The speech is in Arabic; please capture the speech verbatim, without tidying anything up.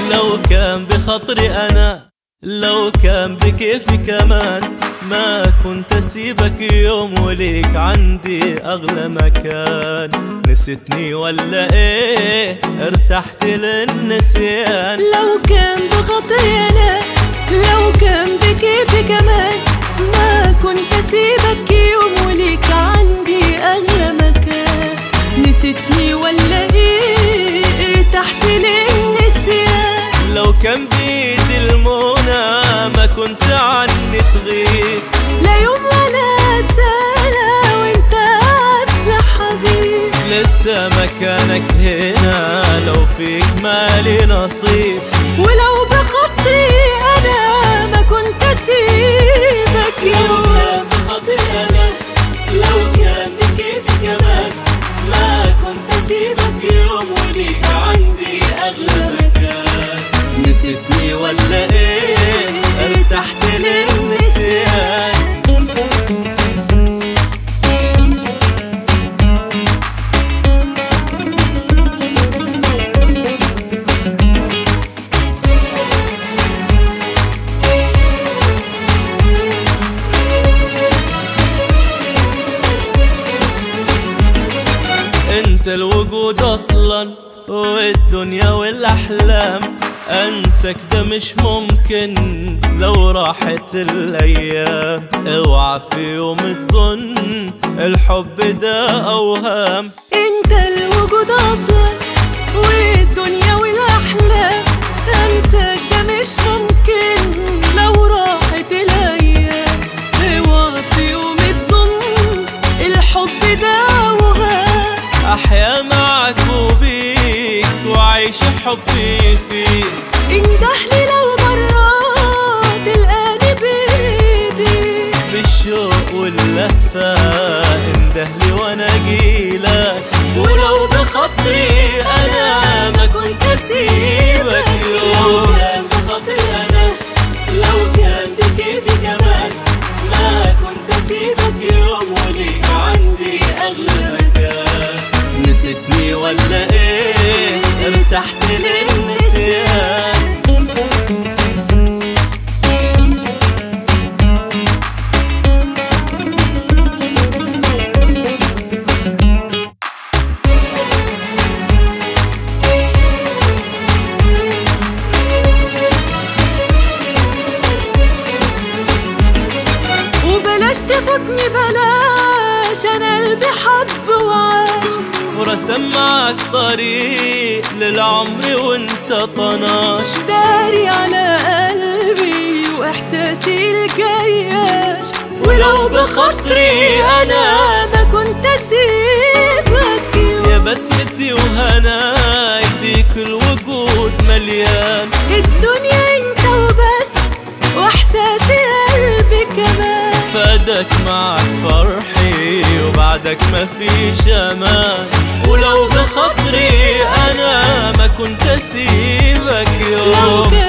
لو كان بخطري أنا، لو كان بكيفي كمان، ما كنت أسيبك يوم وليك عندي أغلى مكان. نسيتني ولا إيه؟ ارتحت للنسيان. لو كان بخطري أنا، لو كان بكيفي كمان، ما كنت أسيبك يوم وليك عندي أغلى مكان. نسيتني ولا إيه؟ ارتحت للنسيان. لو كان بيدي المنى ما كنت عني تغيب، لا يوم ولا سنة وانت أعز حبيب. لسه مكانك هنا لو فيك مالي نصيب. ولو بخطري أنا ما كنت أسيبك يوم. لو كان بخطري أنا، لو كان بكيفي كمان، ما كنت أسيبك يوم وليك عندي أغلى مكان. نسيتني ولا إيه؟ ارتحت للنسيان. انت الوجود اصلا والدنيا والاحلام، انسك ده مش ممكن لو راحت الايام. اوعى في يوم تظن الحب ده اوهام. انت الوجود اصلا والدنيا والاحلام، انساك ده مش ممكن لو راحت الايام. اوعى في يوم تظن الحب ده اوهام. احيا معك وبيك وعيش حبي فيك. اندهلي لو مرات تلقاني بايدي، بالشوق واللهفة اندهلي وانا اجيلك. ولو بخطري انا ما كنت اسيبك يوم. لو كان بخطري انا، لو كان بكيفي كمان، ما كنت اسيبك يوم وليك عندي اغلى مكان. نسيتني ولا ايه؟ ارتحت للنسيان. وبلاش تفوتني بلاش، انا قلبي حب وعاش. ورسم معك طريق للعمر وانت طناش. داري على قلبي واحساسي الجياش. ولو بخطري انا ما كنت اسيبك يوم. يا بسمتي وهناي فيك الوجود مليان. الدنيا انت وبس واحساسي قلبي كمان. فادك معك فرحي وبعدك ما فيش امان. ولو بخطري انا ما كنت اسيبك يوم.